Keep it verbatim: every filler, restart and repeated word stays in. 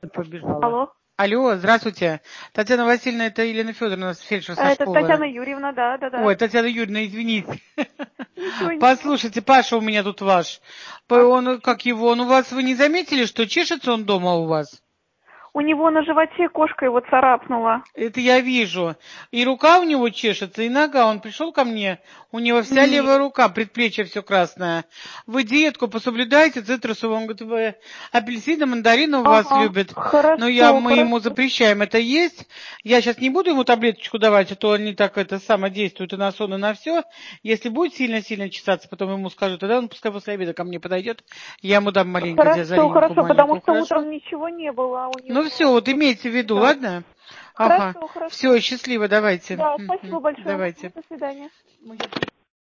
Побежала. Алло. Алло, здравствуйте. Татьяна Васильевна, это Елена Федоровна, фельдшер со Это школы. Татьяна Юрьевна, да, да, да. Ой, Татьяна Юрьевна, извините. Ничего, ничего. Послушайте, Паша у меня тут ваш. А, Он, как его, он у вас, вы не заметили, что чешется он дома у вас? у него на животе кошка его царапнула. Это я вижу. И рука у него чешется, и нога. Он пришел ко мне, у него вся Нет. левая рука, предплечье все красное. Вы диетку пособлюдаете, цитрусовую. Он говорит, вы апельсины, мандарины у вас Ага, любят. Но я, хорошо, мы ему хорошо. запрещаем это есть. Я сейчас не буду ему таблеточку давать, а то они так это самодействуют и на сон, и на все. Если будет сильно-сильно чесаться, потом ему скажу, тогда он пускай после обеда ко мне подойдет. Я ему дам маленько, Хорошо, диазолинку хорошо, потому маленькую, что хорошо? утром ничего не было, а у Ну него... все, вот имейте в виду, Да. ладно? Ага. Хорошо, хорошо. Все, счастливо, давайте. Да, Мгм. спасибо большое. Давайте. До свидания.